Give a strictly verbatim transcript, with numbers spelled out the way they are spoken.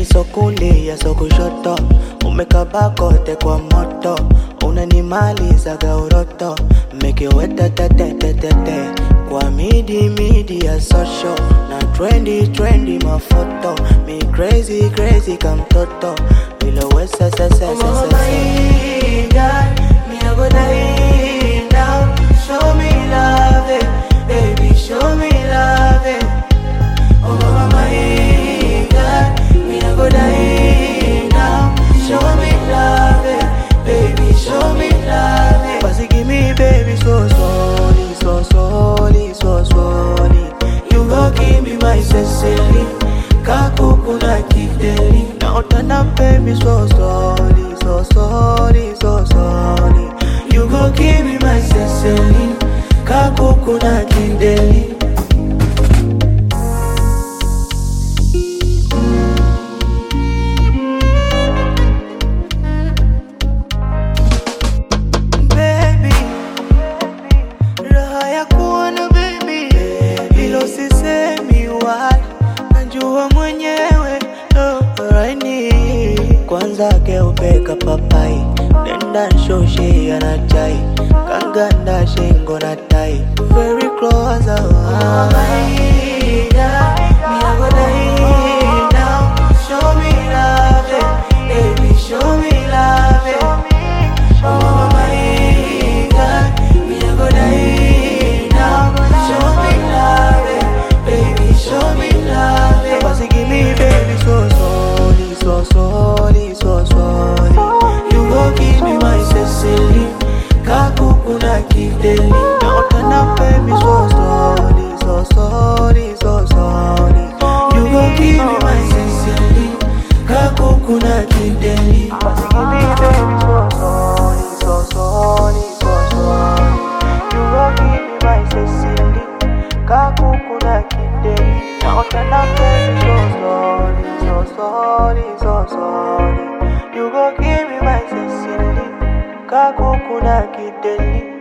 so kulia so kushoto, umekaba kote kwa moto, unanimaliza gauroto, make you weta te te te te te. Kwa midi midi ya social, na trendy trendy mafoto, me crazy crazy kamtoto, bila wesa se se se se. Oh my God, me I go die now. Show me love it, baby, show me love it. Oh my God, me I go die now. Show me love it, baby, show me love it. But give me baby so slowly, so slowly, so slowly. You go give me my Cecily, kakuku na kideli. Now turn up baby so slowly, so slowly, so slowly. You go give me my Cecily, kakuku na kideli. Kwanza keupeka papai, nenda nshoshi anachai, kanganda shingo na tai, very close oh my God, me I go die now. Show me love it, baby, show me love it. Oh my God, me I go die now. Show me love it, baby, show me love it. But give me baby so slowly, so slowly, so slowly. You go give me my Cecily, kakuku na kideli. Now turn up baby so slowly, so slowly, so slowly. You go give me my Cecily, kakuku na kideli. But give me baby so slowly, so slowly, so slowly. You go give me my Cecily, kakuku na kideli. Now turn up baby so slowly, so slowly, so slowly. You go give me my Cecily, kakuku na kideli.